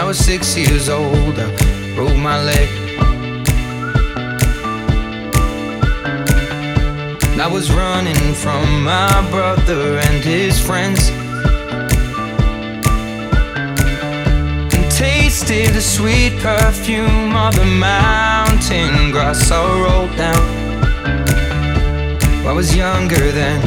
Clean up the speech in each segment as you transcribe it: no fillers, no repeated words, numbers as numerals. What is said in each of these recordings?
was 6 years old, I broke my leg. I was running from my brother and his friends, and tasted the sweet perfume of the mountain grass I rolled down. I was younger then.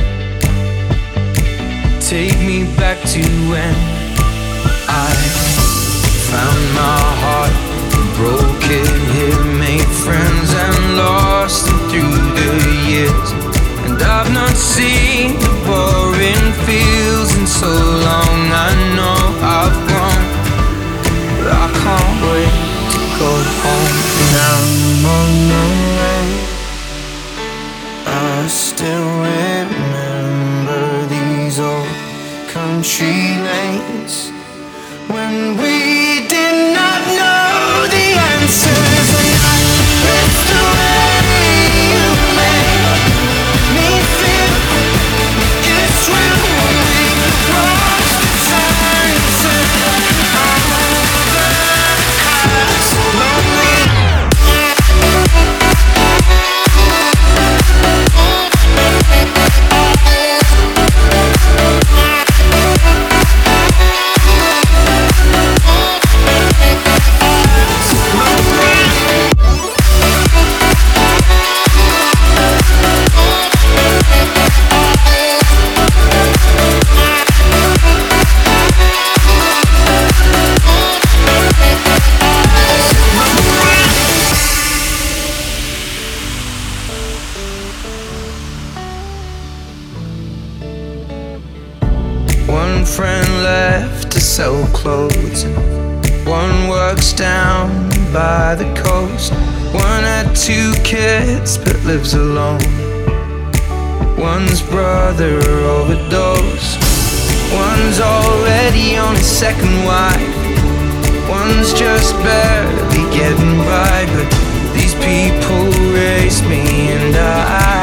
Take me back to when I found my heart, broke it here, made friends and lost them through the years. And I've not seen the boring fields in so long. I know I've grown, but I can't wait to go home. Now I'm on the way. I still remember these old country lanes when we did not know the answers, and I missed the way you made me feel. It's when we crossed the times and I'm over as lonely. One friend left to sell clothes, one works down by the coast. One had 2 kids but lives alone. One's brother overdosed. One's already on his second wife. One's just barely getting by. But these people raised me and I